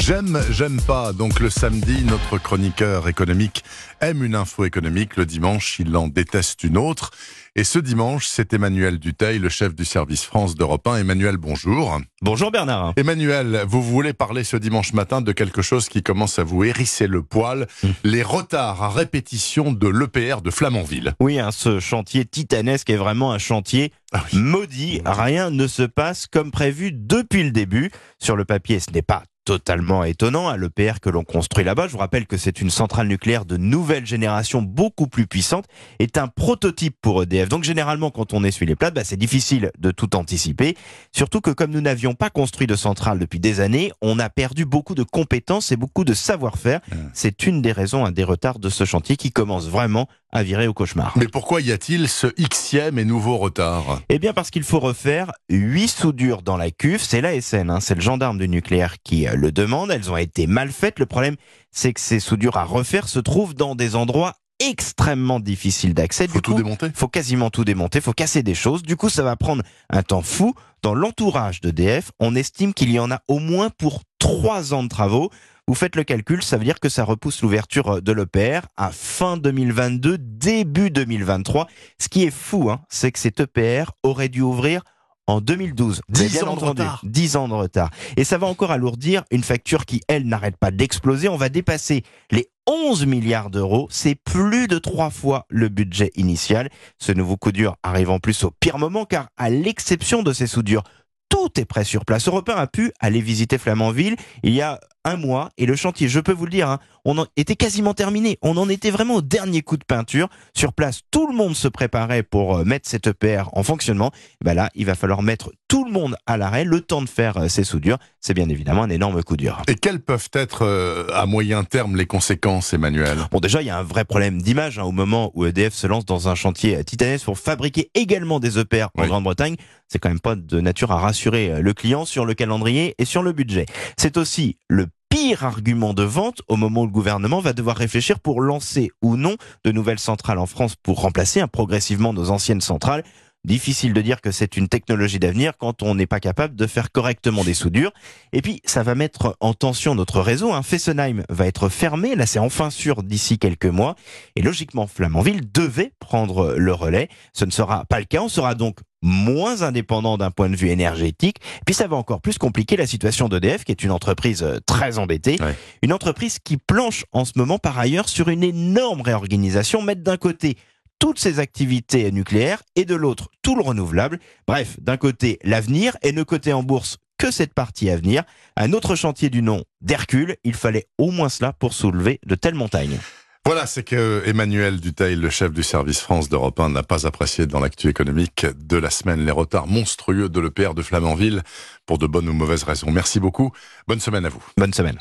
J'aime pas. Donc le samedi, notre chroniqueur économique aime une info économique. Le dimanche, il en déteste une autre. Et ce dimanche, c'est Emmanuel Dutheil, le chef du service France d'Europe 1. Emmanuel, bonjour. Bonjour Bernard. Emmanuel, vous voulez parler ce dimanche matin de quelque chose qui commence à vous hérisser le poil, les retards à répétition de l'EPR de Flamanville. Oui, ce chantier titanesque est vraiment un chantier maudit. Rien ne se passe comme prévu depuis le début. Sur le papier, ce n'est pas totalement étonnant, l'EPR que l'on construit là-bas. Je vous rappelle que c'est une centrale nucléaire de nouvelle génération beaucoup plus puissante, est un prototype pour EDF. Donc généralement, quand on essuie les plâtres, c'est difficile de tout anticiper. Surtout que comme nous n'avions pas construit de centrale depuis des années, on a perdu beaucoup de compétences et beaucoup de savoir-faire. C'est une des raisons, des retards de ce chantier qui commence vraiment à virer au cauchemar. Mais pourquoi y a-t-il ce Xème et nouveau retard ? Eh bien parce qu'il faut refaire 8 soudures dans la cuve. C'est l'ASN, c'est le gendarme du nucléaire qui le demande. Elles ont été mal faites. Le problème, c'est que ces soudures à refaire se trouvent dans des endroits extrêmement difficiles d'accès. Faut tout démonter ? Faut quasiment tout démonter, faut casser des choses. Du coup, ça va prendre un temps fou. Dans l'entourage d'EDF, on estime qu'il y en a au moins pour 3 ans de travaux. Vous faites le calcul, ça veut dire que ça repousse l'ouverture de l'EPR à fin 2022, début 2023. Ce qui est fou, c'est que cet EPR aurait dû ouvrir en 2012. 10 ans de retard. 10 ans de retard. Et ça va encore alourdir une facture qui, elle, n'arrête pas d'exploser. On va dépasser les 11 milliards d'euros. C'est plus de 3 fois le budget initial. Ce nouveau coup dur arrive en plus au pire moment, car à l'exception de ces soudures, tout est prêt sur place. Europe 1 a pu aller visiter Flamanville il y a un mois et le chantier, je peux vous le dire, on en était quasiment terminé. On en était vraiment au dernier coup de peinture. Sur place, tout le monde se préparait pour mettre cette EPR en fonctionnement. Là, il va falloir mettre tout le monde à l'arrêt, le temps de faire ces soudures. C'est bien évidemment un énorme coup dur. Et quelles peuvent être à moyen terme les conséquences, Emmanuel ? Bon, déjà, il y a un vrai problème d'image au moment où EDF se lance dans un chantier titanesque pour fabriquer également des EPR en Grande-Bretagne. C'est quand même pas de nature à rassurer le client sur le calendrier et sur le budget. C'est aussi le pire argument de vente au moment où le gouvernement va devoir réfléchir pour lancer ou non de nouvelles centrales en France pour remplacer progressivement nos anciennes centrales. Difficile de dire que c'est une technologie d'avenir quand on n'est pas capable de faire correctement des soudures. Et puis, ça va mettre en tension notre réseau. Fessenheim va être fermé. Là, c'est enfin sûr d'ici quelques mois. Et logiquement, Flamanville devait prendre le relais. Ce ne sera pas le cas. On sera donc moins indépendant d'un point de vue énergétique. Puis ça va encore plus compliquer la situation d'EDF, qui est une entreprise très embêtée. Une entreprise qui planche en ce moment, par ailleurs, sur une énorme réorganisation. Mettre d'un côté toutes ses activités nucléaires et de l'autre, tout le renouvelable. Bref, d'un côté, l'avenir et ne coter en bourse que cette partie à venir. Un autre chantier du nom d'Hercule. Il fallait au moins cela pour soulever de telles montagnes. Voilà, c'est que Emmanuel Dutheil, le chef du service France d'Europe 1, n'a pas apprécié dans l'actu économique de la semaine les retards monstrueux de l'EPR de Flamanville pour de bonnes ou mauvaises raisons. Merci beaucoup. Bonne semaine à vous. Bonne semaine.